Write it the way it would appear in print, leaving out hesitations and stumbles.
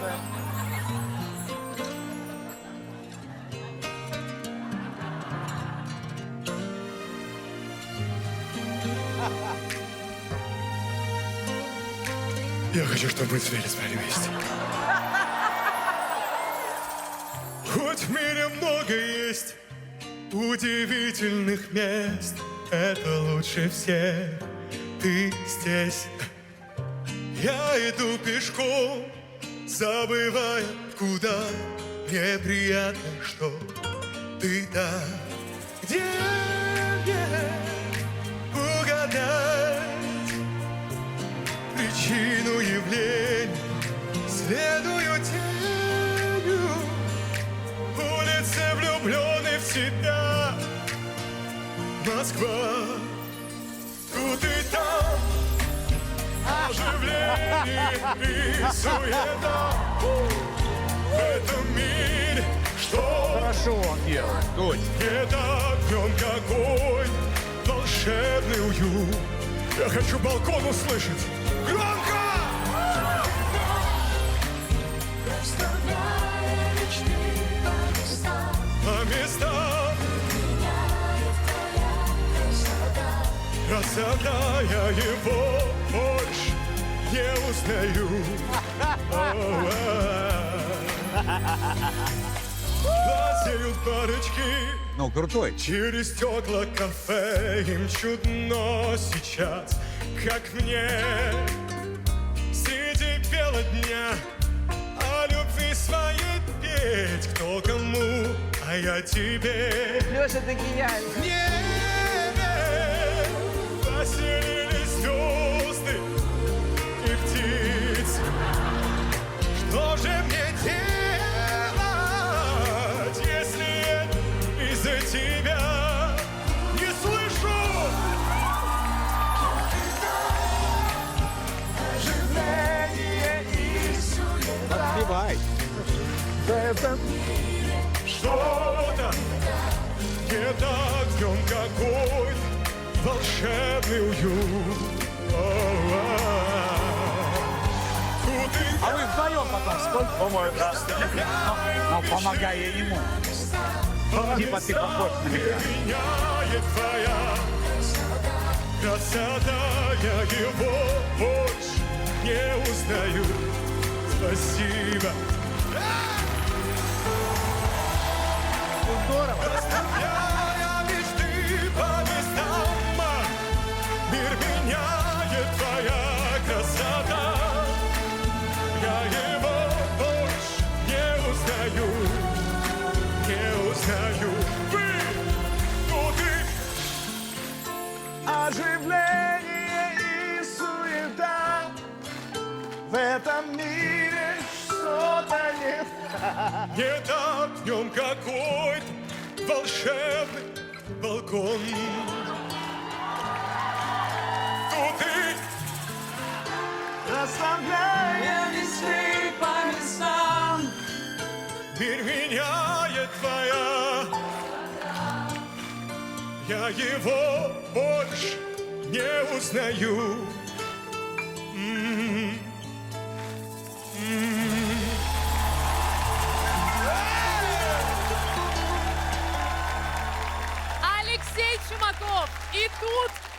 Дякую. Я хочу, чтобы мы цвели спали вместе. Хоть в мире много есть удивительных мест, это лучше всех. Ты здесь. Я иду пешком, забывая, куда. Мне приятно, что ты там. Где мне угадать причину явления? Следую тенью, улицы влюблены в себя. Москва, тут и там оживление и суета. В этом мире, что Хорошо он делает, Дудь. это днем какой волшебный уют. Я хочу балкон услышать. Громко! По местам красота, я его больше не узнаю. Лазеют парочки Ну, крутой. через стекла кафе. Им чудно сейчас, как мне, среди бела дня о любви своей петь. Кто кому, а я тебе. Леша, ты гениальный. В небе поселились звезды и птицы. Что же мне делать, если это из-за тебя? Не слышу! Оживление и суета. Подпевай. Что-то не так днем какой волшебный уют. Тут и А вы вдвоем потом сколько? По-моему, да. Ну, помогая ему. Типа ты похож на меня. меняет твоя красота. Я его больше не узнаю. Спасибо. Здорово. Я мечты по местам. Мир меняет твоя красота. Я его больше не узнаю. Не узнаю. Вы, тут и оживление и суета. В этом мире что-то не так днем какой-то волшебный балкон. Тут и расслабляя мечты по местам. Мир меняет твоя. Я его больше не узнаю. Алексей Чумаков. И тут